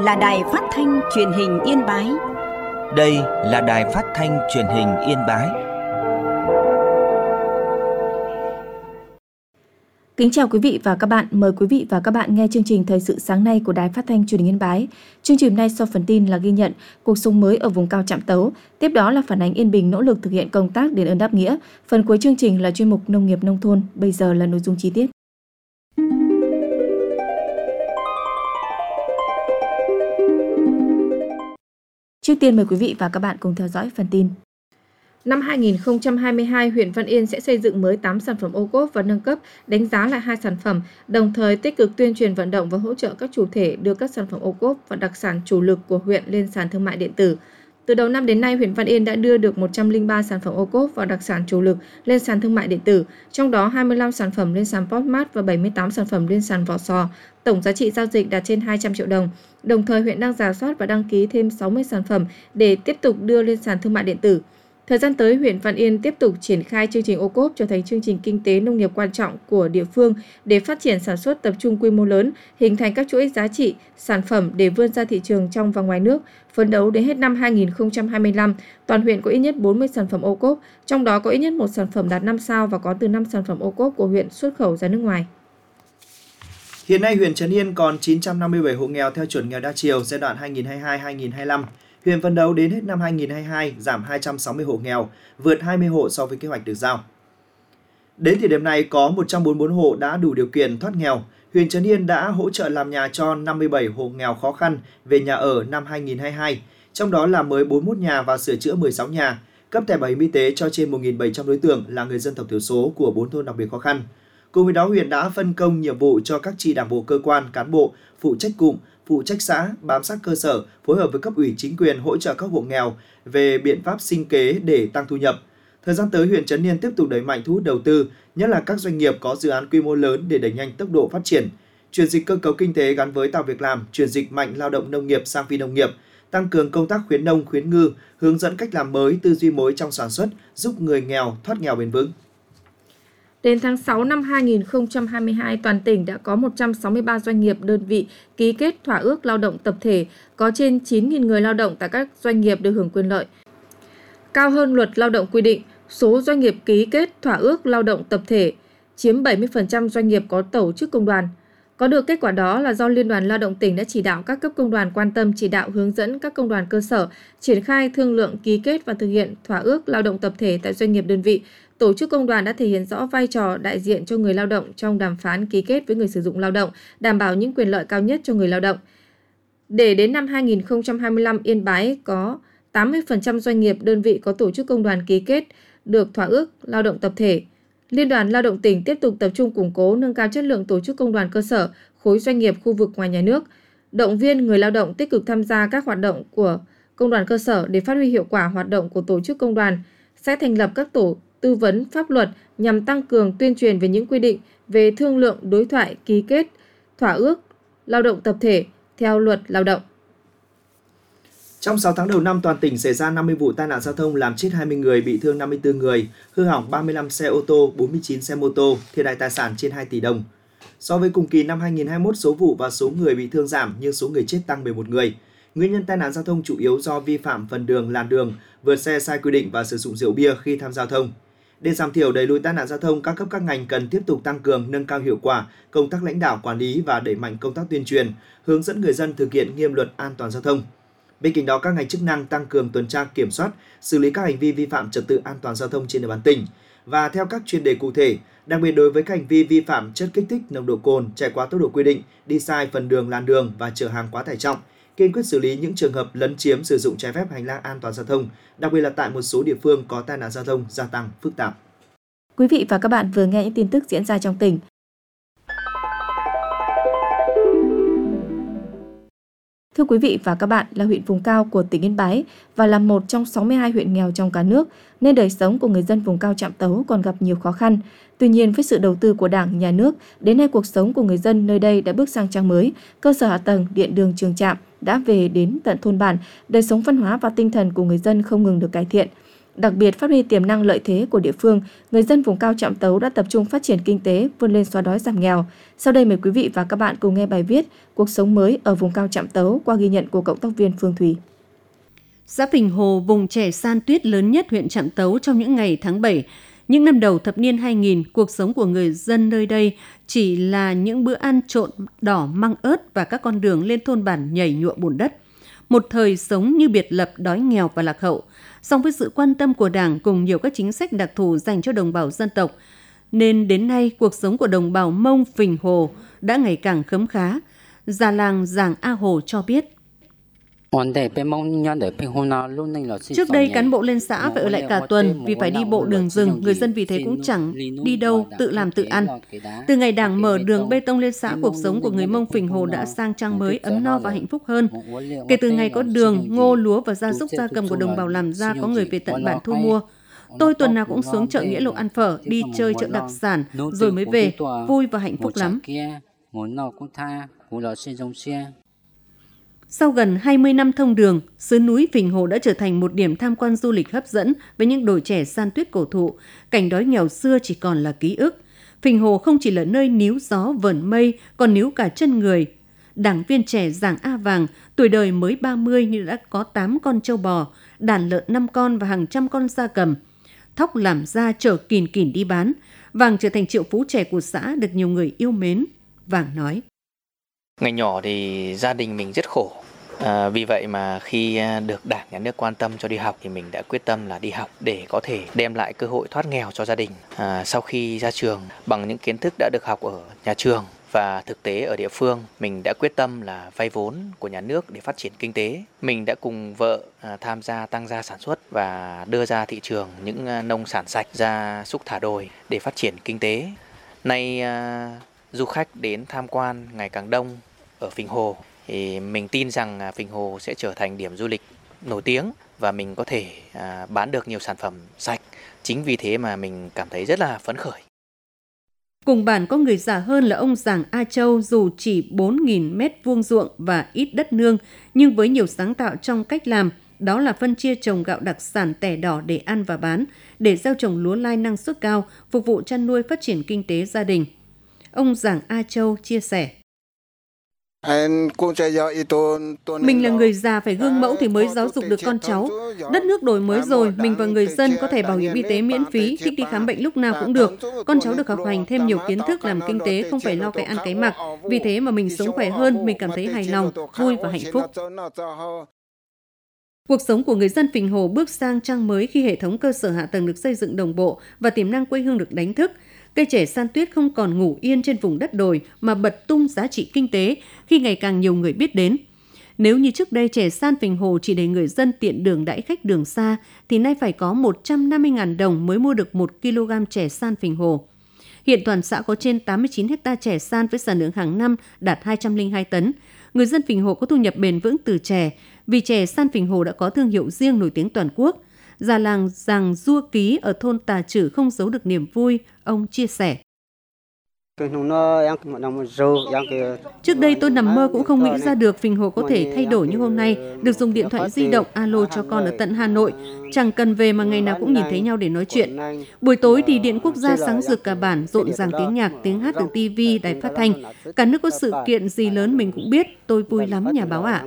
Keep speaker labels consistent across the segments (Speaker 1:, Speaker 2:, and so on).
Speaker 1: là Đài Phát thanh Truyền hình Yên Bái.
Speaker 2: Đây là Đài Phát thanh Truyền hình Yên Bái.
Speaker 3: Kính chào quý vị và các bạn. Mời quý vị và các bạn nghe chương trình Thời sự sáng nay của Đài Phát thanh Truyền hình Yên Bái. Chương trình nay sau phần tin là ghi nhận cuộc sống mới ở vùng cao Trạm Tấu. Tiếp đó là phản ánh Yên Bình nỗ lực thực hiện công tác đền ơn đáp nghĩa. Phần cuối chương trình là chuyên mục Nông nghiệp nông thôn. Bây giờ là nội dung chi tiết. Trước tiên mời quý vị và các bạn cùng theo dõi phần tin. Năm 2022, huyện Văn Yên sẽ xây dựng mới 8 sản phẩm ô cốp và nâng cấp, đánh giá lại 2 sản phẩm, đồng thời tích cực tuyên truyền vận động và hỗ trợ các chủ thể đưa các sản phẩm ô cốp và đặc sản chủ lực của huyện lên sàn thương mại điện tử. Từ đầu năm đến nay, huyện Văn Yên đã đưa được 103 sản phẩm ô cốp và đặc sản chủ lực lên sàn thương mại điện tử, trong đó 25 sản phẩm lên sàn Postmart và 78 sản phẩm lên sàn Vỏ Sò. Tổng giá trị giao dịch đạt trên 200 triệu đồng. Đồng thời, huyện đang rà soát và đăng ký thêm 60 sản phẩm để tiếp tục đưa lên sàn thương mại điện tử. Thời gian tới, huyện Văn Yên tiếp tục triển khai chương trình ô cốp trở thành chương trình kinh tế nông nghiệp quan trọng của địa phương để phát triển sản xuất tập trung quy mô lớn, hình thành các chuỗi giá trị, sản phẩm để vươn ra thị trường trong và ngoài nước. Phấn đấu đến hết năm 2025, toàn huyện có ít nhất 40 sản phẩm ô cốp, trong đó có ít nhất 1 sản phẩm đạt 5 sao và có từ 5 sản phẩm ô cốp của huyện xuất khẩu ra nước ngoài.
Speaker 4: Hiện nay, huyện Trấn Yên còn 957 hộ nghèo theo chuẩn nghèo đa chiều giai đoạn 2022-2025. Huyện phấn đấu đến hết năm 2022 giảm 260 hộ nghèo, vượt 20 hộ so với kế hoạch được giao. Đến thời điểm này có 144 hộ đã đủ điều kiện thoát nghèo. Huyện Trấn Yên đã hỗ trợ làm nhà cho 57 hộ nghèo khó khăn về nhà ở năm 2022, trong đó làm mới 41 nhà và sửa chữa 16 nhà, cấp thẻ bảo hiểm y tế cho trên 1.700 đối tượng là người dân tộc thiểu số của 4 thôn đặc biệt khó khăn. Cùng với đó, huyện đã phân công nhiệm vụ cho các chi đảng bộ cơ quan, cán bộ, phụ trách cụm, phụ trách xã, bám sát cơ sở, phối hợp với cấp ủy chính quyền hỗ trợ các hộ nghèo về biện pháp sinh kế để tăng thu nhập. Thời gian tới, huyện Trấn Yên tiếp tục đẩy mạnh thu hút đầu tư, nhất là các doanh nghiệp có dự án quy mô lớn để đẩy nhanh tốc độ phát triển, chuyển dịch cơ cấu kinh tế gắn với tạo việc làm, chuyển dịch mạnh lao động nông nghiệp sang phi nông nghiệp, tăng cường công tác khuyến nông, khuyến ngư, hướng dẫn cách làm mới, tư duy mới trong sản xuất, giúp người nghèo thoát nghèo bền vững.
Speaker 3: Đến tháng 6 năm 2022, toàn tỉnh đã có 163 doanh nghiệp đơn vị ký kết thỏa ước lao động tập thể, có trên 9.000 người lao động tại các doanh nghiệp được hưởng quyền lợi. Cao hơn luật lao động quy định, số doanh nghiệp ký kết thỏa ước lao động tập thể chiếm 70% doanh nghiệp có tổ chức công đoàn. Có được kết quả đó là do Liên đoàn Lao động tỉnh đã chỉ đạo các cấp công đoàn quan tâm chỉ đạo hướng dẫn các công đoàn cơ sở triển khai thương lượng ký kết và thực hiện thỏa ước lao động tập thể tại doanh nghiệp đơn vị. Tổ chức công đoàn đã thể hiện rõ vai trò đại diện cho người lao động trong đàm phán ký kết với người sử dụng lao động, đảm bảo những quyền lợi cao nhất cho người lao động. Để đến năm 2025, Yên Bái có 80% doanh nghiệp đơn vị có tổ chức công đoàn ký kết được thỏa ước lao động tập thể. Liên đoàn Lao động tỉnh tiếp tục tập trung củng cố nâng cao chất lượng tổ chức công đoàn cơ sở, khối doanh nghiệp khu vực ngoài nhà nước, động viên người lao động tích cực tham gia các hoạt động của công đoàn cơ sở để phát huy hiệu quả hoạt động của tổ chức công đoàn, sẽ thành lập các tổ tư vấn pháp luật nhằm tăng cường tuyên truyền về những quy định về thương lượng đối thoại ký kết thỏa ước lao động tập thể theo luật lao động.
Speaker 4: Trong 6 tháng đầu năm, toàn tỉnh xảy ra 50 vụ tai nạn giao thông làm chết 20 người, bị thương 54 người, hư hỏng 35 xe ô tô, 49 xe mô tô, thiệt hại tài sản trên 2 tỷ đồng. So với cùng kỳ năm 2021, số vụ và số người bị thương giảm nhưng số người chết tăng 11 người. Nguyên nhân tai nạn giao thông chủ yếu do vi phạm phần đường, làn đường, vượt xe sai quy định và sử dụng rượu bia khi tham gia giao thông. Để giảm thiểu đẩy lùi tai nạn giao thông, các cấp các ngành cần tiếp tục tăng cường nâng cao hiệu quả công tác lãnh đạo quản lý và đẩy mạnh công tác tuyên truyền, hướng dẫn người dân thực hiện nghiêm luật an toàn giao thông. Bên cạnh đó, các ngành chức năng tăng cường tuần tra kiểm soát, xử lý các hành vi vi phạm trật tự an toàn giao thông trên địa bàn tỉnh và theo các chuyên đề cụ thể, đặc biệt đối với các hành vi vi phạm chất kích thích, nồng độ cồn, chạy quá tốc độ quy định, đi sai phần đường, làn đường và chở hàng quá tải trọng, kiên quyết xử lý những trường hợp lấn chiếm sử dụng trái phép hành lang an toàn giao thông, đặc biệt là tại một số địa phương có tai nạn giao thông gia tăng phức tạp.
Speaker 3: Quý vị và các bạn vừa nghe những tin tức diễn ra trong tỉnh. Thưa quý vị và các bạn, là huyện vùng cao của tỉnh Yên Bái và là một trong 62 huyện nghèo trong cả nước, nên đời sống của người dân vùng cao Trạm Tấu còn gặp nhiều khó khăn. Tuy nhiên, với sự đầu tư của Đảng, Nhà nước, đến nay cuộc sống của người dân nơi đây đã bước sang trang mới, cơ sở hạ tầng, điện đường, trường trạm đã về đến tận thôn bản, đời sống văn hóa và tinh thần của người dân không ngừng được cải thiện. Đặc biệt phát huy tiềm năng lợi thế của địa phương, người dân vùng cao Trạm Tấu đã tập trung phát triển kinh tế, vươn lên xóa đói giảm nghèo. Sau đây mời quý vị và các bạn cùng nghe bài viết Cuộc sống mới ở vùng cao Trạm Tấu qua ghi nhận của cộng tác viên Phương Thùy.
Speaker 5: Xã Phình Hồ, vùng chè san tuyết lớn nhất huyện Trạm Tấu trong những ngày tháng 7. Những năm đầu thập niên 2000, cuộc sống của người dân nơi đây chỉ là những bữa ăn trộn đỏ măng ớt và các con đường lên thôn bản nhảy nhụa bùn đất. Một thời sống như biệt lập, đói nghèo và lạc hậu. Song với sự quan tâm của Đảng cùng nhiều các chính sách đặc thù dành cho đồng bào dân tộc, nên đến nay cuộc sống của đồng bào Mông Phình Hồ đã ngày càng khấm khá. Già làng Giàng A Hồ cho biết. Trước đây cán bộ lên xã phải ở lại cả tuần vì phải đi bộ đường rừng, người dân vì thế cũng chẳng đi đâu, tự làm tự ăn. Từ ngày Đảng mở đường bê tông lên xã, cuộc sống của người Mông Phình Hồ đã sang trang mới, ấm no và hạnh phúc hơn. Kể từ ngày có đường, ngô, lúa và gia súc gia cầm của đồng bào làm ra có người về tận bản thu mua. Tôi tuần nào cũng xuống chợ Nghĩa Lộ ăn phở, đi chơi chợ đặc sản rồi mới về, vui và hạnh phúc lắm. Sau gần 20 năm thông đường, xứ núi Phình Hồ đã trở thành một điểm tham quan du lịch hấp dẫn với những đồi chè san tuyết cổ thụ. Cảnh đói nghèo xưa chỉ còn là ký ức. Phình Hồ không chỉ là nơi níu gió vờn mây, còn níu cả chân người. Đảng viên trẻ Giàng A Vàng, tuổi đời mới 30 nhưng đã có 8 con trâu bò, đàn lợn 5 con và hàng trăm con gia cầm. Thóc làm ra chở kìn kìn đi bán. Vàng trở thành triệu phú trẻ của xã được nhiều người yêu mến. Vàng nói.
Speaker 6: Ngày nhỏ thì gia đình mình rất khổ. Vì vậy mà khi được Đảng, Nhà nước quan tâm cho đi học thì mình đã quyết tâm là đi học để có thể đem lại cơ hội thoát nghèo cho gia đình. Sau khi ra trường, bằng những kiến thức đã được học ở nhà trường và thực tế ở địa phương, mình đã quyết tâm là vay vốn của nhà nước để phát triển kinh tế. Mình đã cùng vợ tham gia tăng gia sản xuất và đưa ra thị trường những nông sản sạch, gia súc thả đồi để phát triển kinh tế. Nay du khách đến tham quan ngày càng đông ở Phình Hồ. Thì mình tin rằng Phình Hồ sẽ trở thành điểm du lịch nổi tiếng và mình có thể bán được nhiều sản phẩm sạch. Chính vì thế mà mình cảm thấy rất là phấn khởi.
Speaker 5: Cùng bản có người già hơn là ông Giàng A Châu, dù chỉ 4.000 mét vuông ruộng và ít đất nương, nhưng với nhiều sáng tạo trong cách làm, đó là phân chia trồng gạo đặc sản tẻ đỏ để ăn và bán, để gieo trồng lúa lai năng suất cao, phục vụ chăn nuôi phát triển kinh tế gia đình. Ông Giàng A Châu chia sẻ. Mình là người già phải gương mẫu thì mới giáo dục được con cháu. Đất nước đổi mới rồi, mình và người dân có thể bảo hiểm y tế miễn phí, thích đi khám bệnh lúc nào cũng được. Con cháu được học hành thêm nhiều kiến thức làm kinh tế, không phải lo cái ăn cái mặc. Vì thế mà mình sống khỏe hơn, mình cảm thấy hài lòng, vui và hạnh phúc. Cuộc sống của người dân Phình Hồ bước sang trang mới khi hệ thống cơ sở hạ tầng được xây dựng đồng bộ và tiềm năng quê hương được đánh thức. Cây chè san tuyết không còn ngủ yên trên vùng đất đồi mà bật tung giá trị kinh tế khi ngày càng nhiều người biết đến. Nếu như trước đây chè san Phình Hồ chỉ để người dân tiện đường đãi khách đường xa, thì nay phải có 150.000 đồng mới mua được 1 kg chè san Phình Hồ. Hiện toàn xã có trên 89 ha chè san với sản lượng hàng năm đạt 202 tấn. Người dân Phình Hồ có thu nhập bền vững từ chè, vì chè san Phình Hồ đã có thương hiệu riêng nổi tiếng toàn quốc. Già làng Giàng Dua Ký ở thôn Tà Chử không giấu được niềm vui, ông chia sẻ. Trước đây tôi nằm mơ cũng không nghĩ ra được Phình Hồ có thể thay đổi như hôm nay, được dùng điện thoại di động alo cho con ở tận Hà Nội, chẳng cần về mà ngày nào cũng nhìn thấy nhau để nói chuyện. Buổi tối thì điện quốc gia sáng rực cả bản, rộn ràng tiếng nhạc, tiếng hát từ TV, đài phát thanh. Cả nước có sự kiện gì lớn mình cũng biết, tôi vui lắm nhà báo ạ.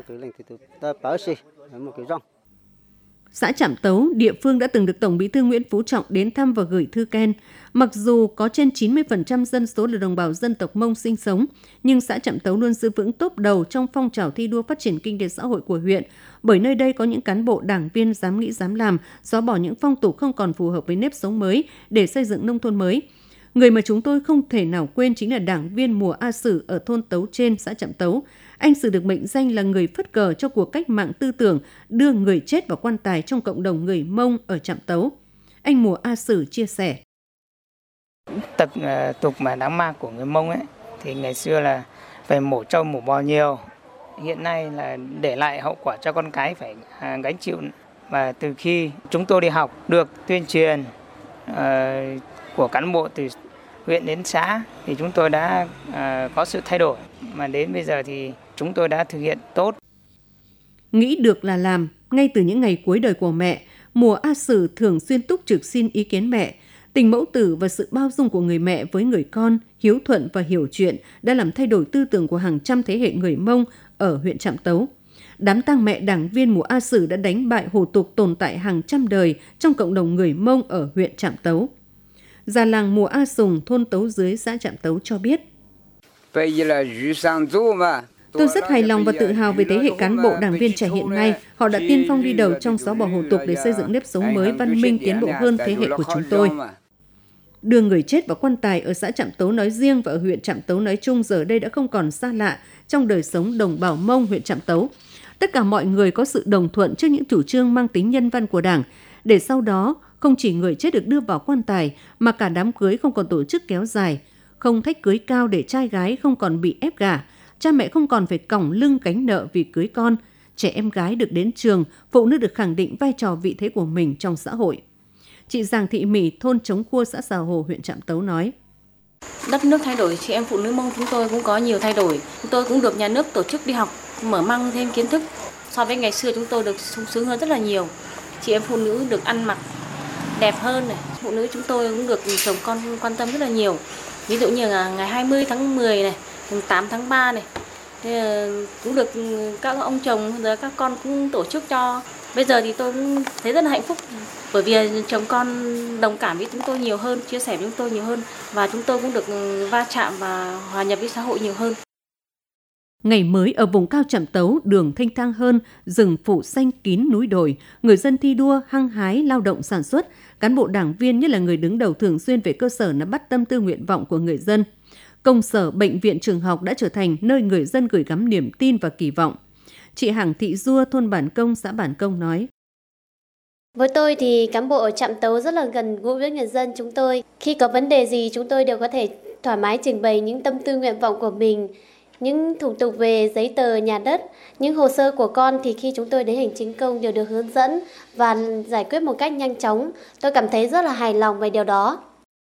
Speaker 5: Xã Trạm Tấu, địa phương đã từng được Tổng Bí thư Nguyễn Phú Trọng đến thăm và gửi thư khen. Mặc dù có trên 90% dân số là đồng bào dân tộc Mông sinh sống, nhưng xã Trạm Tấu luôn giữ vững top đầu trong phong trào thi đua phát triển kinh tế xã hội của huyện, bởi nơi đây có những cán bộ đảng viên dám nghĩ dám làm, xóa bỏ những phong tục không còn phù hợp với nếp sống mới để xây dựng nông thôn mới. Người mà chúng tôi không thể nào quên chính là đảng viên Mùa A Sử ở thôn Tấu Trên, xã Trạm Tấu. Anh Sử được mệnh danh là người phất cờ cho cuộc cách mạng tư tưởng, đưa người chết vào quan tài trong cộng đồng người Mông ở Trạm Tấu. Anh Mùa A Sử chia sẻ.
Speaker 7: Tập tục mà đáng ma của người Mông ấy, thì ngày xưa là phải mổ trâu mổ bò nhiều. Hiện nay là để lại hậu quả cho con cái phải gánh chịu. Và từ khi chúng tôi đi học được tuyên truyền của cán bộ từ huyện đến xã thì chúng tôi đã có sự thay đổi, mà đến bây giờ thì chúng tôi đã thực hiện tốt.
Speaker 5: Nghĩ được là làm, ngay từ những ngày cuối đời của mẹ, mùa A Sử thường xuyên túc trực xin ý kiến mẹ. Tình mẫu tử và sự bao dung của người mẹ với người con, hiếu thuận và hiểu chuyện đã làm thay đổi tư tưởng của hàng trăm thế hệ người Mông ở huyện Trạm Tấu. Đám tang mẹ đảng viên mùa A Sử đã đánh bại hủ tục tồn tại hàng trăm đời trong cộng đồng người Mông ở huyện Trạm Tấu. Già làng mùa A Sùng, thôn Tấu Dưới, xã Trạm Tấu cho biết. Tôi rất hài lòng và tự hào về thế hệ cán bộ đảng viên trẻ hiện nay. Họ đã tiên phong đi đầu trong xóa bỏ hủ tục để xây dựng nếp sống mới văn minh tiến bộ hơn thế hệ của chúng tôi. Đưa người chết vào quan tài ở xã Trạm Tấu nói riêng và ở huyện Trạm Tấu nói chung giờ đây đã không còn xa lạ trong đời sống đồng bào Mông huyện Trạm Tấu. Tất cả mọi người có sự đồng thuận trước những chủ trương mang tính nhân văn của Đảng, để sau đó không chỉ người chết được đưa vào quan tài mà cả đám cưới không còn tổ chức kéo dài, không thách cưới cao để trai gái không còn bị ép gả, cha mẹ không còn phải còng lưng gánh nợ vì cưới con, trẻ em gái được đến trường, phụ nữ được khẳng định vai trò vị thế của mình trong xã hội. Chị Giàng Thị Mỹ, thôn Trống Khua, xã Sào Hồ, huyện Trạm Tấu nói.
Speaker 8: Đất nước thay đổi, chị em phụ nữ Mông chúng tôi cũng có nhiều thay đổi. Chúng tôi cũng được nhà nước tổ chức đi học, mở mang thêm kiến thức. So với ngày xưa chúng tôi được sung sướng hơn rất là nhiều. Chị em phụ nữ được ăn mặc đẹp hơn này. Phụ nữ chúng tôi cũng được chồng con quan tâm rất là nhiều. Ví dụ như là ngày 20 tháng 10 này, mùng 8 tháng 3 này. Cũng được các ông chồng rồi các con cũng tổ chức cho. Bây giờ thì tôi cũng thấy rất là hạnh phúc bởi vì chồng con đồng cảm với chúng tôi nhiều hơn, chia sẻ với chúng tôi nhiều hơn và chúng tôi cũng được va chạm và hòa nhập với xã hội nhiều hơn.
Speaker 5: Ngày mới ở vùng cao Trạm Tấu, đường thanh thang hơn, rừng phủ xanh kín núi đồi, người dân thi đua hăng hái lao động sản xuất, cán bộ đảng viên nhất là người đứng đầu thường xuyên về cơ sở nắm bắt tâm tư nguyện vọng của người dân. Công sở, bệnh viện, trường học đã trở thành nơi người dân gửi gắm niềm tin và kỳ vọng. Chị Hằng Thị Dua, thôn Bản Công, xã Bản Công nói.
Speaker 9: Với tôi thì cán bộ ở Trạm Tấu rất là gần gũi với người dân chúng tôi. Khi có vấn đề gì chúng tôi đều có thể thoải mái trình bày những tâm tư nguyện vọng của mình. Những thủ tục về giấy tờ nhà đất, những hồ sơ của con thì khi chúng tôi đến hành chính công đều được hướng dẫn và giải quyết một cách nhanh chóng. Tôi cảm thấy rất là hài lòng về điều đó.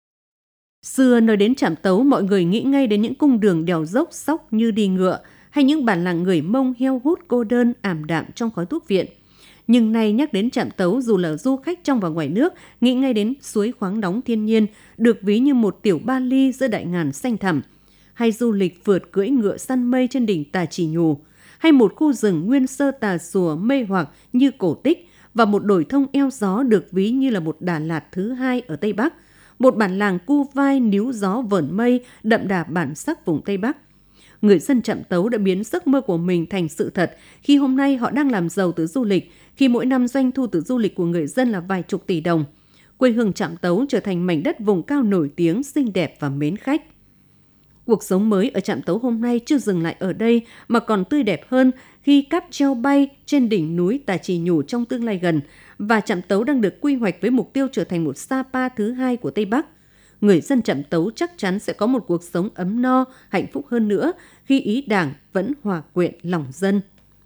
Speaker 5: Xưa nói đến Trạm Tấu, mọi người nghĩ ngay đến những cung đường đèo dốc sóc như đi ngựa hay những bản làng người Mông heo hút cô đơn ảm đạm trong khói thuốc viện. Nhưng nay nhắc đến Trạm Tấu, dù là du khách trong và ngoài nước, nghĩ ngay đến suối khoáng nóng thiên nhiên, được ví như một tiểu Bali giữa đại ngàn xanh thẳm, hay du lịch phượt cưỡi ngựa săn mây trên đỉnh Tà Chỉ Nhù, hay một khu rừng nguyên sơ Tà Xùa mê hoặc như cổ tích, và một đồi thông eo gió được ví như là một Đà Lạt thứ hai ở Tây Bắc, một bản làng cu vai níu gió vờn mây đậm đà bản sắc vùng Tây Bắc. Người dân Trạm Tấu đã biến giấc mơ của mình thành sự thật khi hôm nay họ đang làm giàu từ du lịch, khi mỗi năm doanh thu từ du lịch của người dân là vài chục tỷ đồng. Quê hương Trạm Tấu trở thành mảnh đất vùng cao nổi tiếng, xinh đẹp và mến khách. Cuộc sống mới ở Trạm Tấu hôm nay chưa dừng lại ở đây mà còn tươi đẹp hơn khi cáp treo bay trên đỉnh núi Tà Chỉ Nhù trong tương lai gần, và Trạm Tấu đang được quy hoạch với mục tiêu trở thành một Sapa thứ hai của Tây Bắc. Người dân Trạm Tấu chắc chắn sẽ có một cuộc sống ấm no, hạnh phúc hơn nữa khi ý Đảng vẫn hòa quyện lòng dân.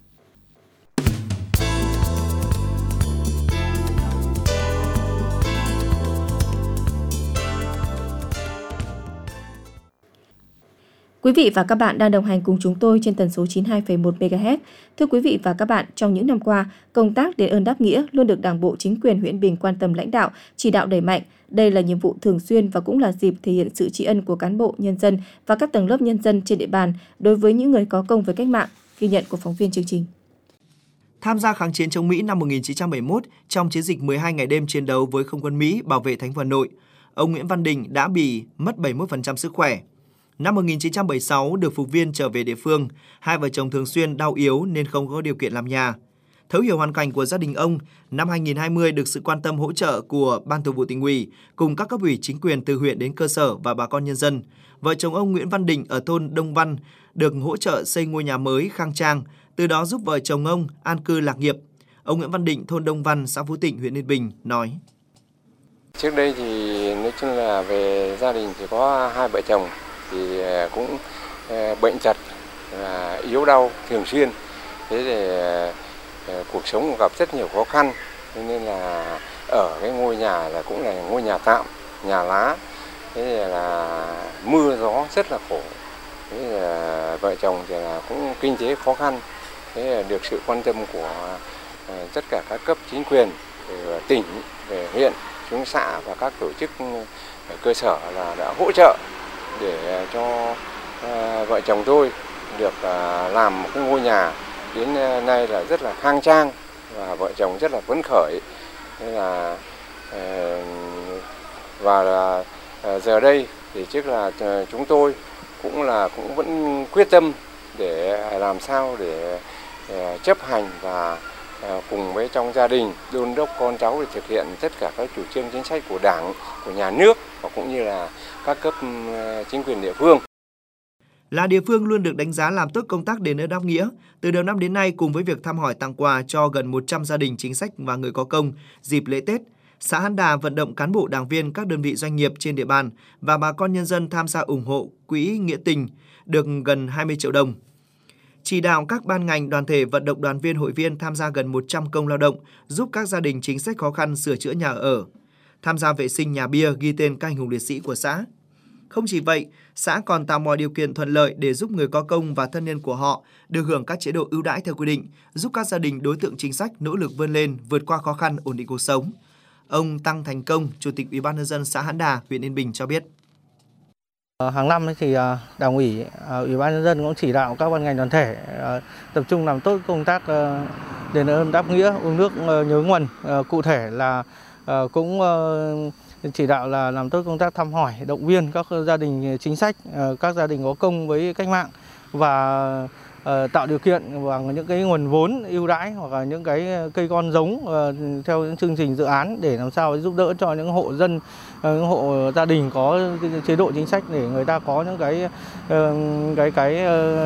Speaker 3: Quý vị và các bạn đang đồng hành cùng chúng tôi trên tần số 92,1 MHz. Thưa quý vị và các bạn, trong những năm qua, công tác đền ơn đáp nghĩa luôn được Đảng bộ, chính quyền huyện Bình quan tâm lãnh đạo, chỉ đạo đẩy mạnh. Đây là nhiệm vụ thường xuyên và cũng là dịp thể hiện sự tri ân của cán bộ, nhân dân và các tầng lớp nhân dân trên địa bàn đối với những người có công với cách mạng. Ghi nhận của phóng viên chương trình.
Speaker 4: Tham gia kháng chiến chống Mỹ năm 1971 trong chiến dịch 12 ngày đêm chiến đấu với không quân Mỹ bảo vệ thành phố Hà Nội, ông Nguyễn Văn Đình đã bị mất 71% sức khỏe. Năm 1976 được phục viên trở về địa phương, hai vợ chồng thường xuyên đau yếu nên không có điều kiện làm nhà. Thấu hiểu hoàn cảnh của gia đình ông, năm 2020 được sự quan tâm hỗ trợ của Ban Thường vụ Tỉnh ủy cùng các cấp ủy chính quyền từ huyện đến cơ sở và bà con nhân dân. Vợ chồng ông Nguyễn Văn Đình ở thôn Đông Văn được hỗ trợ xây ngôi nhà mới khang trang, từ đó giúp vợ chồng ông an cư lạc nghiệp. Ông Nguyễn Văn Định, thôn Đông Văn, xã Phú Tịnh, huyện Yên Bình nói:
Speaker 10: Trước đây thì nói chung là về gia đình chỉ có hai vợ chồng thì cũng bệnh tật và yếu đau thường xuyên. Thế thì cuộc sống gặp rất nhiều khó khăn, nên là ở cái ngôi nhà là cũng là ngôi nhà tạm, nhà lá. Thế thì là mưa gió rất là khổ. Thế là vợ chồng thì là cũng kinh tế khó khăn. Thế là được sự quan tâm của tất cả các cấp chính quyền từ tỉnh về huyện xuống xã và các tổ chức cơ sở là đã hỗ trợ để cho vợ chồng tôi được làm một cái ngôi nhà đến nay là rất là khang trang và vợ chồng rất là phấn khởi. Nên là và giờ đây thì trước là chúng tôi cũng vẫn quyết tâm để làm sao để chấp hành và cùng với trong gia đình đôn đốc con cháu để thực hiện tất cả các chủ trương chính sách của Đảng, của nhà nước và cũng như là các cấp chính quyền địa phương.
Speaker 4: Là địa phương luôn được đánh giá làm tốt công tác đền ơn đáp nghĩa. Từ đầu năm đến nay, cùng với việc thăm hỏi tặng quà cho gần 100 gia đình chính sách và người có công dịp lễ Tết, xã Hán Đà vận động cán bộ đảng viên các đơn vị doanh nghiệp trên địa bàn và bà con nhân dân tham gia ủng hộ quỹ nghĩa tình được gần 20 triệu đồng. Chỉ đạo các ban ngành đoàn thể vận động đoàn viên hội viên tham gia gần 100 công lao động, giúp các gia đình chính sách khó khăn sửa chữa nhà ở, tham gia vệ sinh nhà bia ghi tên các anh hùng liệt sĩ của xã. Không chỉ vậy, xã còn tạo mọi điều kiện thuận lợi để giúp người có công và thân nhân của họ được hưởng các chế độ ưu đãi theo quy định, giúp các gia đình đối tượng chính sách nỗ lực vươn lên, vượt qua khó khăn, ổn định cuộc sống. Ông Tăng Thành Công, Chủ tịch Ủy ban nhân dân xã Hán Đà, huyện Yên Bình cho biết.
Speaker 11: Hàng năm thì Đảng ủy, Ủy ban nhân dân cũng chỉ đạo các ban ngành đoàn thể tập trung làm tốt công tác đền ơn đáp nghĩa, uống nước nhớ nguồn. Cụ thể là cũng chỉ đạo là làm tốt công tác thăm hỏi, động viên các gia đình chính sách, các gia đình có công với cách mạng và tạo điều kiện bằng những cái nguồn vốn ưu đãi hoặc là những cái cây con giống theo những chương trình dự án để làm sao giúp đỡ cho những hộ dân, những hộ gia đình có chế độ chính sách để người ta có những cái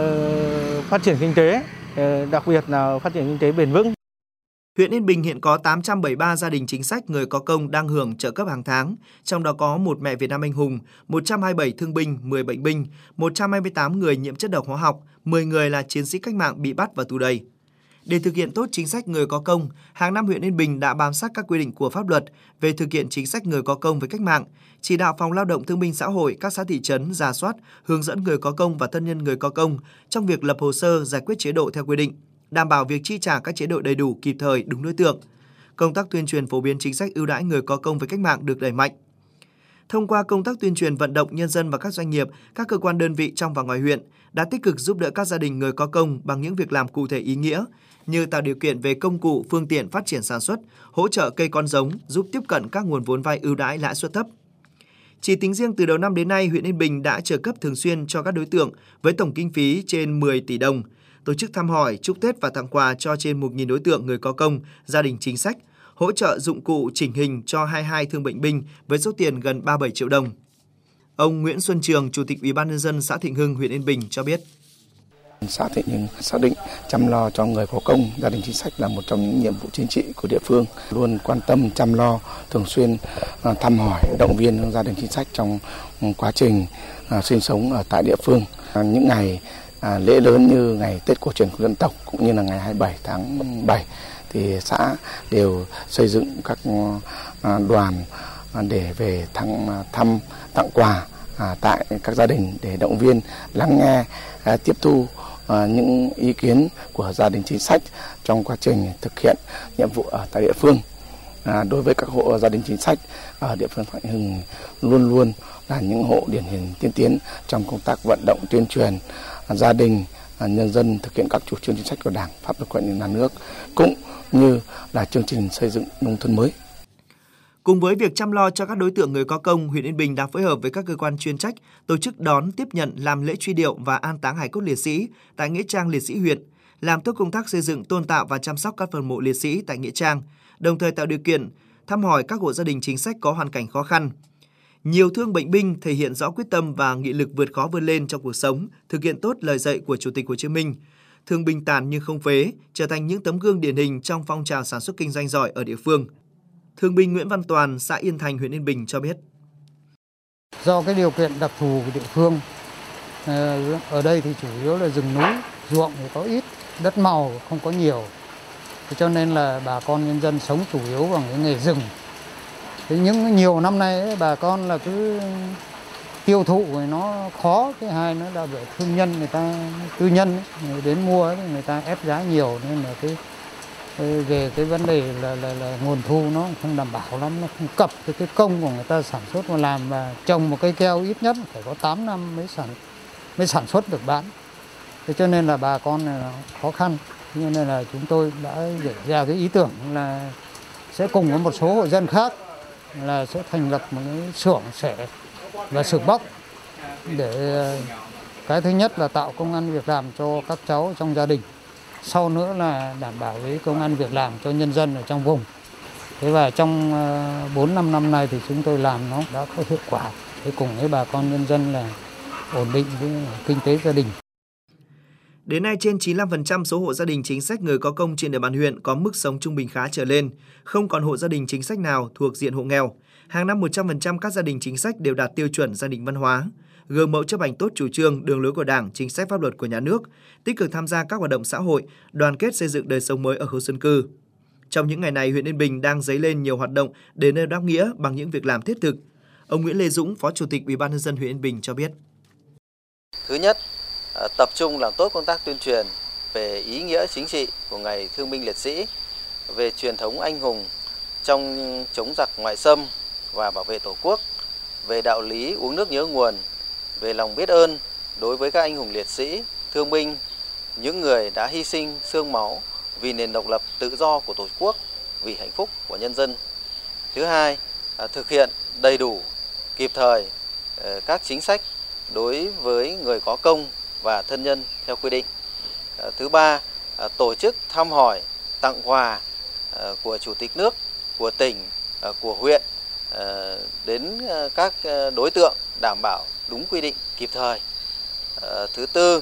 Speaker 11: phát triển kinh tế, đặc biệt là phát triển kinh tế bền vững.
Speaker 4: Huyện Yên Bình hiện có 873 gia đình chính sách người có công đang hưởng trợ cấp hàng tháng, trong đó có một mẹ Việt Nam anh hùng, 127 thương binh, 10 bệnh binh, 128 người nhiễm chất độc hóa học, 10 người là chiến sĩ cách mạng bị bắt và tù đầy. Để thực hiện tốt chính sách người có công, hàng năm huyện Yên Bình đã bám sát các quy định của pháp luật về thực hiện chính sách người có công với cách mạng, chỉ đạo Phòng Lao động Thương binh Xã hội các xã thị trấn rà soát, hướng dẫn người có công và thân nhân người có công trong việc lập hồ sơ giải quyết chế độ theo quy định, đảm bảo việc chi trả các chế độ đầy đủ, kịp thời, đúng đối tượng. Công tác tuyên truyền phổ biến chính sách ưu đãi người có công với cách mạng được đẩy mạnh. Thông qua công tác tuyên truyền vận động nhân dân và các doanh nghiệp, các cơ quan đơn vị trong và ngoài huyện đã tích cực giúp đỡ các gia đình người có công bằng những việc làm cụ thể ý nghĩa như tạo điều kiện về công cụ, phương tiện phát triển sản xuất, hỗ trợ cây con giống, giúp tiếp cận các nguồn vốn vay ưu đãi lãi suất thấp. Chỉ tính riêng từ đầu năm đến nay, huyện Yên Bình đã trợ cấp thường xuyên cho các đối tượng với tổng kinh phí trên 10 tỷ đồng, tổ chức thăm hỏi, chúc Tết và tặng quà cho trên 1.000 đối tượng người có công, gia đình chính sách, hỗ trợ dụng cụ chỉnh hình cho 22 thương bệnh binh với số tiền gần 37 triệu đồng. Ông Nguyễn Xuân Trường, Chủ tịch Ủy ban nhân dân xã Thịnh Hưng, huyện Yên Bình cho biết.
Speaker 12: Xã Thịnh Hưng xác định chăm lo cho người có công, gia đình chính sách là một trong những nhiệm vụ chính trị của địa phương, luôn quan tâm chăm lo, thường xuyên thăm hỏi, động viên gia đình chính sách trong quá trình sinh sống ở tại địa phương. Những ngày lễ lớn như ngày Tết cổ truyền của dân tộc cũng như là ngày 27 tháng 7 thì xã đều xây dựng các đoàn để về thăm tặng quà tại các gia đình để động viên, lắng nghe, tiếp thu những ý kiến của gia đình chính sách trong quá trình thực hiện nhiệm vụ ở tại địa phương. Đối với các hộ gia đình chính sách ở địa phương Thịnh Hưng luôn luôn là những hộ điển hình tiên tiến trong công tác vận động tuyên truyền gia đình, nhân dân thực hiện các chủ trương chính sách của Đảng, pháp luật của nhà nước cũng như là chương trình xây dựng nông thôn mới.
Speaker 4: Cùng với việc chăm lo cho các đối tượng người có công, huyện Yên Bình đang phối hợp với các cơ quan chuyên trách tổ chức đón, tiếp nhận, làm lễ truy điệu và an táng hài cốt liệt sĩ tại nghĩa trang liệt sĩ huyện, làm tốt công tác xây dựng, tôn tạo và chăm sóc các phần mộ liệt sĩ tại nghĩa trang, đồng thời tạo điều kiện thăm hỏi các hộ gia đình chính sách có hoàn cảnh khó khăn. Nhiều thương bệnh binh thể hiện rõ quyết tâm và nghị lực vượt khó vươn lên trong cuộc sống, thực hiện tốt lời dạy của Chủ tịch Hồ Chí Minh. Thương binh tàn nhưng không phế, trở thành những tấm gương điển hình trong phong trào sản xuất kinh doanh giỏi ở địa phương. Thương binh Nguyễn Văn Toàn, xã Yên Thành, huyện Yên Bình cho biết.
Speaker 13: Do cái điều kiện đặc thù của địa phương, ở đây thì chủ yếu là rừng núi, ruộng thì có ít, đất màu không có nhiều. Cho nên là bà con nhân dân sống chủ yếu bằng cái nghề rừng. Thế nhưng nhiều năm nay ấy, bà con là cứ tiêu thụ thì nó khó, cái hai nó là bởi thương nhân, người ta tư nhân ấy, người đến mua ấy, người ta ép giá nhiều nên là về cái vấn đề là nguồn thu nó không đảm bảo lắm, nó không cập với cái công của người ta sản xuất mà làm, và trồng một cây keo ít nhất phải có 8 năm mới sản xuất được bán. Thế cho nên là bà con này là khó khăn. Cho nên là chúng tôi đã để ra cái ý tưởng là sẽ cùng với một số hộ dân khác là sẽ thành lập một cái xưởng xẻ và xưởng bóc, để cái thứ nhất là tạo công ăn việc làm cho các cháu trong gia đình, sau nữa là đảm bảo cái công ăn việc làm cho nhân dân ở trong vùng. Thế và trong 4-5 năm nay thì chúng tôi làm nó đã có hiệu quả, thế cùng với bà con nhân dân là ổn định cái kinh tế gia đình.
Speaker 4: Đến nay, trên 95% số hộ gia đình chính sách người có công trên địa bàn huyện có mức sống trung bình khá trở lên, không còn hộ gia đình chính sách nào thuộc diện hộ nghèo. Hàng năm 100% các gia đình chính sách đều đạt tiêu chuẩn gia đình văn hóa, gương mẫu chấp hành tốt chủ trương, đường lối của Đảng, chính sách pháp luật của nhà nước, tích cực tham gia các hoạt động xã hội, đoàn kết xây dựng đời sống mới ở khu dân cư. Trong những ngày này, huyện Yên Bình đang dấy lên nhiều hoạt động đền ơn đáp nghĩa bằng những việc làm thiết thực. Ông Nguyễn Lê Dũng, Phó Chủ tịch Ủy ban nhân dân huyện Yên Bình cho biết.
Speaker 14: Thứ nhất, tập trung làm tốt công tác tuyên truyền về ý nghĩa chính trị của Ngày Thương binh Liệt sĩ, về truyền thống anh hùng trong chống giặc ngoại xâm và bảo vệ Tổ quốc, về đạo lý uống nước nhớ nguồn, về lòng biết ơn đối với các anh hùng liệt sĩ, thương binh, những người đã hy sinh xương máu vì nền độc lập tự do của Tổ quốc, vì hạnh phúc của nhân dân. Thứ hai, thực hiện đầy đủ, kịp thời các chính sách đối với người có công và thân nhân theo quy định. Thứ ba, tổ chức thăm hỏi, tặng quà của Chủ tịch nước, của tỉnh, của huyện đến các đối tượng đảm bảo đúng quy định kịp thời. Thứ tư,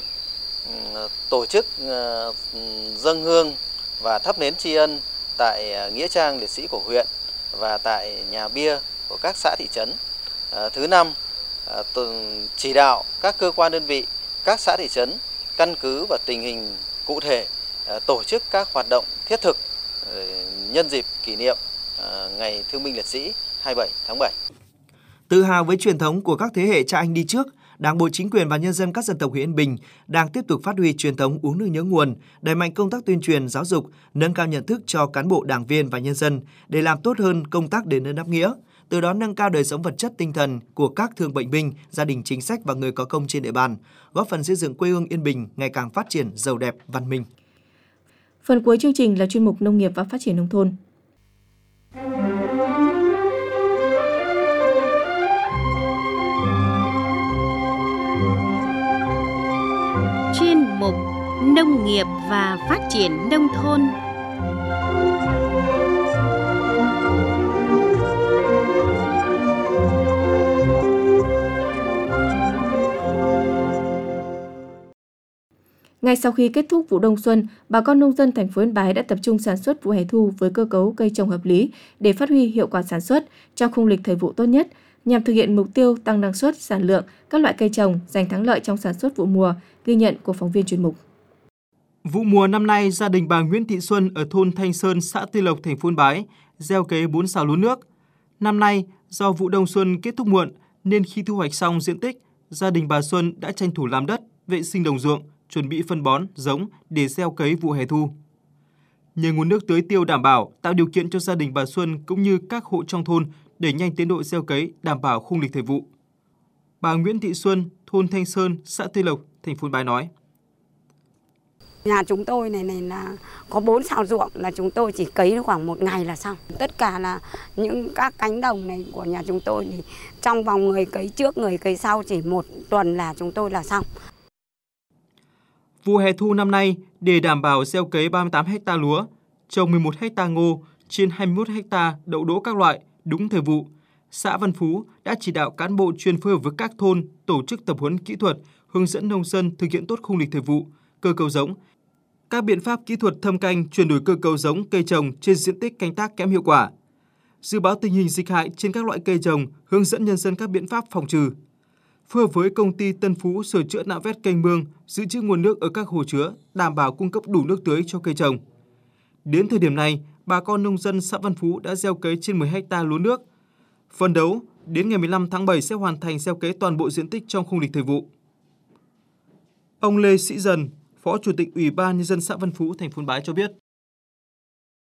Speaker 14: tổ chức dâng hương và thắp nến tri ân tại nghĩa trang liệt sĩ của huyện và tại nhà bia của các xã thị trấn. Thứ năm, chỉ đạo các cơ quan đơn vị, các xã thị trấn căn cứ vào tình hình cụ thể tổ chức các hoạt động thiết thực nhân dịp kỷ niệm Ngày Thương binh Liệt sĩ 27 tháng 7.
Speaker 4: Tự hào với truyền thống của các thế hệ cha anh đi trước, Đảng bộ, chính quyền và nhân dân các dân tộc huyện Yên Bình đang tiếp tục phát huy truyền thống uống nước nhớ nguồn, đẩy mạnh công tác tuyên truyền, giáo dục, nâng cao nhận thức cho cán bộ, đảng viên và nhân dân để làm tốt hơn công tác đền ơn đáp nghĩa, từ đó nâng cao đời sống vật chất tinh thần của các thương bệnh binh, gia đình chính sách và người có công trên địa bàn, góp phần xây dựng quê hương Yên Bình ngày càng phát triển giàu đẹp, văn minh.
Speaker 3: Phần cuối chương trình là chuyên mục Nông nghiệp và Phát triển nông thôn.
Speaker 1: Chuyên mục Nông nghiệp và Phát triển nông thôn.
Speaker 3: Ngay sau khi kết thúc vụ đông xuân, bà con nông dân thành phố Yên Bái đã tập trung sản xuất vụ hè thu với cơ cấu cây trồng hợp lý để phát huy hiệu quả sản xuất trong khung lịch thời vụ tốt nhất, nhằm thực hiện mục tiêu tăng năng suất, sản lượng các loại cây trồng, giành thắng lợi trong sản xuất vụ mùa, ghi nhận của phóng viên chuyên mục.
Speaker 15: Vụ mùa năm nay, gia đình bà Nguyễn Thị Xuân ở thôn Thanh Sơn, xã Tây Lộc, thành phố Yên Bái gieo cấy 4 sào lúa nước. Năm nay, do vụ đông xuân kết thúc muộn nên khi thu hoạch xong diện tích, gia đình bà Xuân đã tranh thủ làm đất, vệ sinh đồng ruộng, chuẩn bị phân bón, giống để gieo cấy vụ hè thu. Nhờ nguồn nước tưới tiêu đảm bảo, tạo điều kiện cho gia đình bà Xuân cũng như các hộ trong thôn đẩy nhanh tiến độ gieo cấy, đảm bảo khung lịch thời vụ. Bà Nguyễn Thị Xuân, thôn Thanh Sơn, xã Tây Lộc, thành phố Yên Bái nói:
Speaker 16: Nhà chúng tôi này là có 4 sào ruộng, là chúng tôi chỉ cấy khoảng 1 ngày là xong. Tất cả là những các cánh đồng này của nhà chúng tôi thì trong vòng người cấy trước, người cấy sau chỉ 1 tuần là chúng tôi là xong.
Speaker 15: Vụ hè thu năm nay, để đảm bảo gieo cấy 38 ha lúa, trồng 11 ha ngô, trên 21 ha đậu đỗ các loại đúng thời vụ, xã Văn Phú đã chỉ đạo cán bộ chuyên phối hợp với các thôn tổ chức tập huấn kỹ thuật, hướng dẫn nông dân thực hiện tốt khung lịch thời vụ, cơ cấu giống, các biện pháp kỹ thuật thâm canh, chuyển đổi cơ cấu giống cây trồng trên diện tích canh tác kém hiệu quả, dự báo tình hình dịch hại trên các loại cây trồng, hướng dẫn nhân dân các biện pháp phòng trừ, phối hợp với công ty Tân Phú sửa chữa nạo vét kênh mương, giữ trữ nguồn nước ở các hồ chứa, đảm bảo cung cấp đủ nước tưới cho cây trồng. Đến thời điểm này, bà con nông dân xã Văn Phú đã gieo cấy trên 10 ha lúa nước. Phấn đấu đến ngày 15 tháng 7 sẽ hoàn thành gieo cấy toàn bộ diện tích trong khung lịch thời vụ. Ông Lê Sĩ Dần, Phó Chủ tịch Ủy ban nhân dân xã Văn Phú, thành phố Yên Bái cho biết: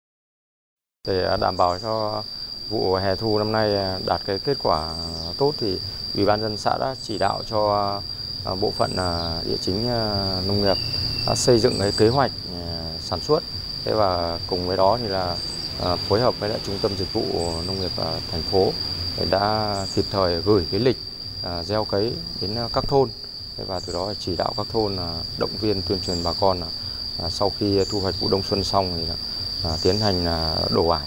Speaker 10: Để đảm bảo cho vụ hè thu năm nay đạt cái kết quả tốt thì Ủy ban nhân dân xã đã chỉ đạo cho bộ phận địa chính nông nghiệp đã xây dựng cái kế hoạch sản xuất. Thế và cùng với đó thì là phối hợp với lại Trung tâm Dịch vụ Nông nghiệp thành phố đã kịp thời gửi cái lịch gieo cấy đến các thôn. Và từ đó chỉ đạo các thôn động viên tuyên truyền bà con sau khi thu hoạch vụ đông xuân xong thì tiến hành đổ ải.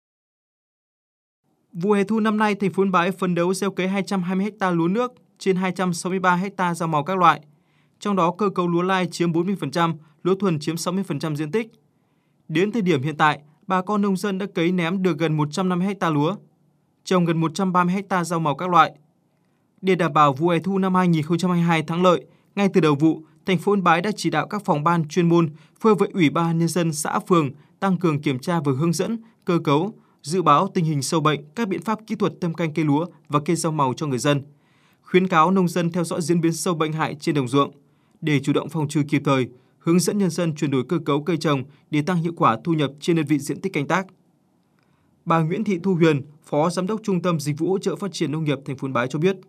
Speaker 15: Vụ hè thu năm nay, thành phố Yên Bái phấn đấu gieo cấy 220 ha lúa nước trên 263 ha rau màu các loại. Trong đó cơ cấu lúa lai chiếm 40%, lúa thuần chiếm 60% diện tích. Đến thời điểm hiện tại, bà con nông dân đã cấy ném được gần 150 ha lúa, trồng gần 130 ha rau màu các loại. Để đảm bảo vụ hè thu năm 2022 thắng lợi, ngay từ đầu vụ, thành phố Yên Bái đã chỉ đạo các phòng ban chuyên môn phối hợp với Ủy ban nhân dân xã phường tăng cường kiểm tra và hướng dẫn cơ cấu, dự báo tình hình sâu bệnh, các biện pháp kỹ thuật thâm canh cây lúa và cây rau màu cho người dân. Khuyến cáo nông dân theo dõi diễn biến sâu bệnh hại trên đồng ruộng để chủ động phòng trừ kịp thời, hướng dẫn nhân dân chuyển đổi cơ cấu cây trồng để tăng hiệu quả thu nhập trên đơn vị diện tích canh tác. Bà Nguyễn Thị Thu Huyền, Phó Giám đốc Trung tâm Dịch vụ Hỗ trợ Phát triển Nông nghiệp thành phố Yên Bái cho biết.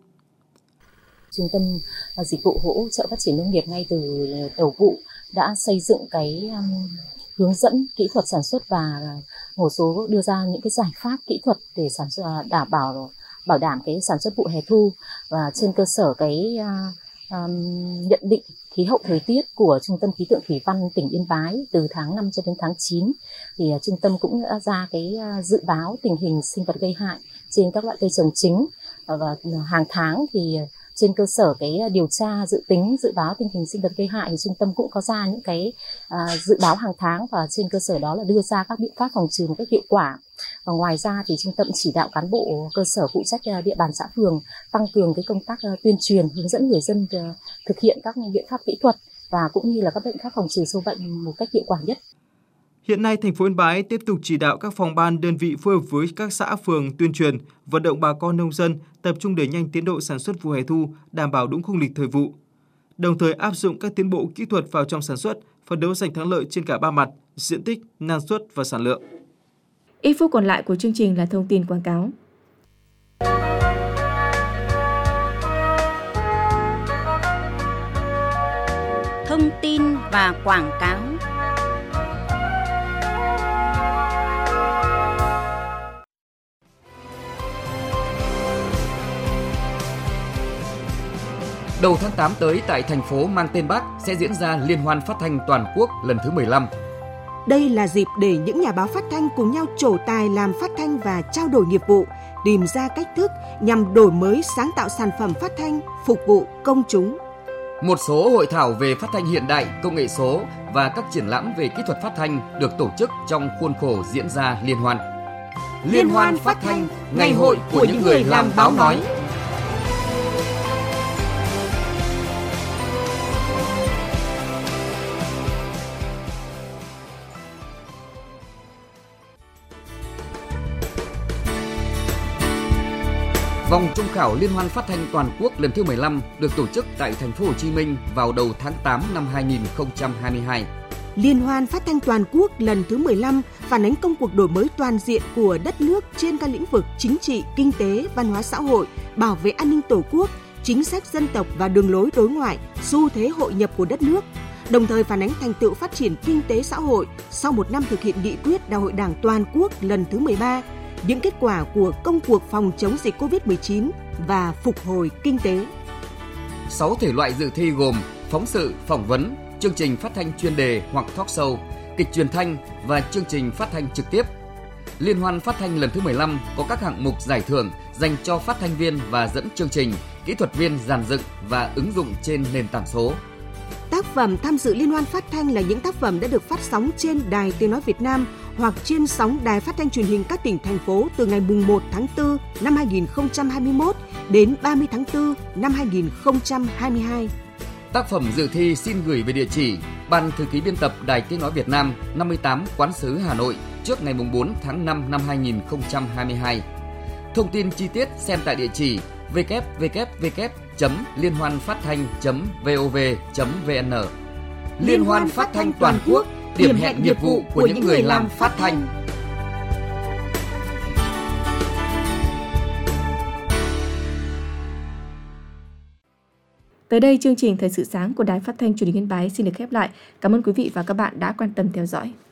Speaker 17: Trung tâm Dịch vụ Hỗ trợ Phát triển Nông nghiệp ngay từ đầu vụ đã xây dựng cái hướng dẫn kỹ thuật sản xuất và một số đưa ra những cái giải pháp kỹ thuật để sản xuất bảo đảm cái sản xuất vụ hè thu, và trên cơ sở cái nhận định khí hậu thời tiết của Trung tâm Khí tượng Thủy văn tỉnh Yên Bái từ tháng 5 cho đến tháng 9 thì trung tâm cũng đã ra cái dự báo tình hình sinh vật gây hại trên các loại cây trồng chính, và hàng tháng thì trên cơ sở cái điều tra dự tính dự báo tình hình sinh vật gây hại thì trung tâm cũng có ra những cái dự báo hàng tháng, và trên cơ sở đó là đưa ra các biện pháp phòng trừ một cách hiệu quả. Và ngoài ra thì trung tâm chỉ đạo cán bộ cơ sở phụ trách địa bàn xã phường tăng cường cái công tác tuyên truyền, hướng dẫn người dân thực hiện các biện pháp kỹ thuật và cũng như là các biện pháp phòng trừ sâu bệnh một cách hiệu quả nhất.
Speaker 15: Hiện nay, thành phố Yên Bái tiếp tục chỉ đạo các phòng ban đơn vị phối hợp với các xã phường tuyên truyền, vận động bà con nông dân tập trung đẩy nhanh tiến độ sản xuất vụ hè thu, đảm bảo đúng khung lịch thời vụ. Đồng thời áp dụng các tiến bộ kỹ thuật vào trong sản xuất, phấn đấu giành thắng lợi trên cả ba mặt: diện tích, năng suất và sản lượng.
Speaker 3: Ít phút còn lại của chương trình là thông tin quảng cáo.
Speaker 1: Thông tin và quảng cáo.
Speaker 18: Đầu tháng 8 tới tại thành phố mang tên Bác sẽ diễn ra Liên hoan phát thanh toàn quốc lần thứ 15.
Speaker 19: Đây là dịp để những nhà báo phát thanh cùng nhau trổ tài làm phát thanh và trao đổi nghiệp vụ, tìm ra cách thức nhằm đổi mới sáng tạo sản phẩm phát thanh phục vụ công chúng.
Speaker 18: Một số hội thảo về phát thanh hiện đại, công nghệ số và các triển lãm về kỹ thuật phát thanh được tổ chức trong khuôn khổ diễn ra liên hoan.
Speaker 19: Liên hoan phát thanh, ngày hội của những người làm báo nói.
Speaker 18: Vòng trung khảo Liên hoan phát thanh toàn quốc lần thứ 15 được tổ chức tại thành phố Hồ Chí Minh vào đầu tháng 8 năm 2022.
Speaker 19: Liên hoan phát thanh toàn quốc lần thứ 15 phản ánh công cuộc đổi mới toàn diện của đất nước trên các lĩnh vực chính trị, kinh tế, văn hóa xã hội, bảo vệ an ninh Tổ quốc, chính sách dân tộc và đường lối đối ngoại, xu thế hội nhập của đất nước. Đồng thời phản ánh thành tựu phát triển kinh tế xã hội sau một năm thực hiện nghị quyết Đại hội Đảng toàn quốc lần thứ 13, những kết quả của công cuộc phòng chống dịch Covid-19 và phục hồi kinh tế.
Speaker 18: 6 thể loại dự thi gồm phóng sự, phỏng vấn, chương trình phát thanh chuyên đề hoặc talk show, kịch truyền thanh và chương trình phát thanh trực tiếp. Liên hoan phát thanh lần thứ 15 có các hạng mục giải thưởng dành cho phát thanh viên và dẫn chương trình, kỹ thuật viên dàn dựng và ứng dụng trên nền tảng số.
Speaker 19: Tác phẩm tham dự Liên hoan phát thanh là những tác phẩm đã được phát sóng trên Đài Tiếng nói Việt Nam hoặc trên sóng đài phát thanh truyền hình các tỉnh, thành phố từ ngày 1 tháng 4 năm 2021 đến 30 tháng 4 năm 2022.
Speaker 18: Tác phẩm dự thi xin gửi về địa chỉ Ban Thư ký Biên tập Đài Tiếng nói Việt Nam 58 Quán sứ Hà Nội trước ngày 4 tháng 5 năm 2022. Thông tin chi tiết xem tại địa chỉ www.lienhoanphátthanh.vov.vn.
Speaker 19: Liên hoan phát thanh toàn quốc, điểm hẹn nghiệp vụ của những người làm phát thanh.
Speaker 3: Tới đây chương trình Thời sự sáng của Đài Phát thanh Truyền hình Yên Bái xin được khép lại. Cảm ơn quý vị và các bạn đã quan tâm theo dõi.